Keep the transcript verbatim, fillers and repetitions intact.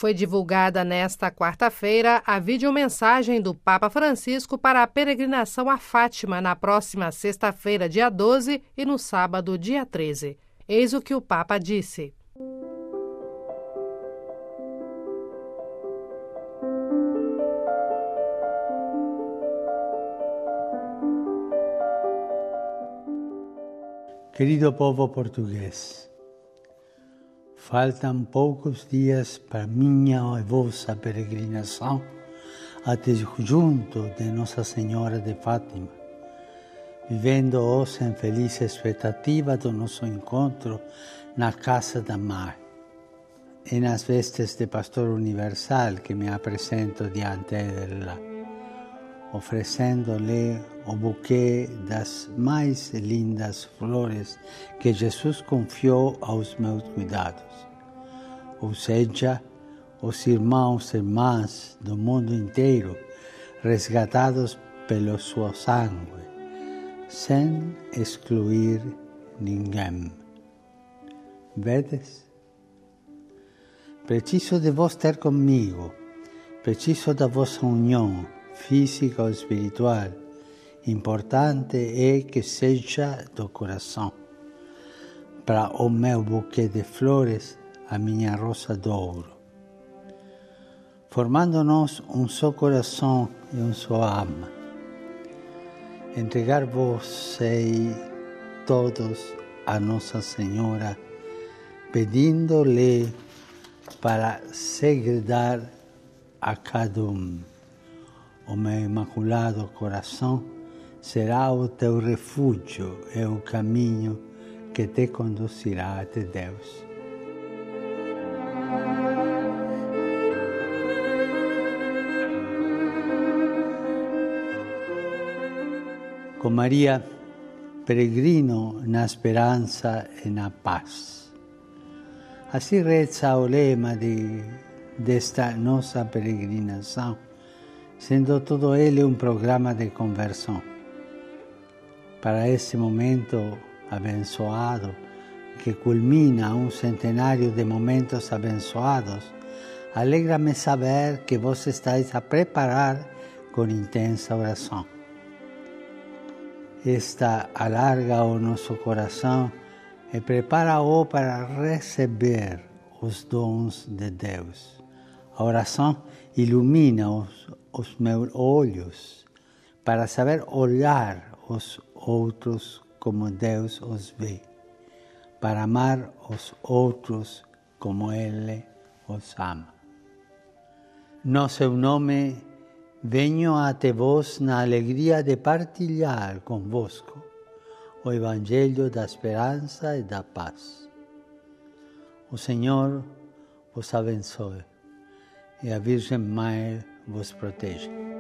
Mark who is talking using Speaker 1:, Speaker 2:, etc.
Speaker 1: Foi divulgada nesta quarta-feira a videomensagem do Papa Francisco para a peregrinação a Fátima na próxima sexta-feira, dia doze, e no sábado, dia treze. Eis o que o Papa disse.
Speaker 2: Querido povo português, faltam poucos dias para minha e vossa peregrinação até junto de Nossa Senhora de Fátima, vivendo hoje em feliz expectativa do nosso encontro na Casa da Mãe. É nas vestes de pastor universal que me apresento diante dela, oferecendo-lhe o buquê das mais lindas flores que Jesus confiou aos meus cuidados, ou seja, os irmãos e irmãs do mundo inteiro, resgatados pelo seu sangue, sem excluir ninguém. Vedes? Preciso de vos ter comigo, preciso da vossa união física ou espiritual. Importante é que seja do coração. Para o meu buquê de flores, a minha rosa de ouro. Formando-nos um só coração e um só alma. Entregar-vos todos a Nossa Senhora, pedindo-lhe para segredar a cada um. O meu imaculado coração será o teu refúgio e o caminho que te conduzirá até Deus. Com Maria, peregrino na esperança e na paz. Assim reza o lema de, desta nossa peregrinação, sendo todo ele um programa de conversão. Para esse momento abençoado, que culmina um centenário de momentos abençoados, alegra-me saber que vos estáis a preparar com intensa oração. Esta alarga o nosso coração e prepara-o para receber os dons de Deus. A oração ilumina os, os meus olhos para saber olhar os outros como Deus os vê, para amar os outros como Ele os ama. No seu nome, venho até vós na alegria de partilhar convosco o Evangelho da esperança e da paz. O Senhor vos abençoe e a Virgem Mãe vos proteja.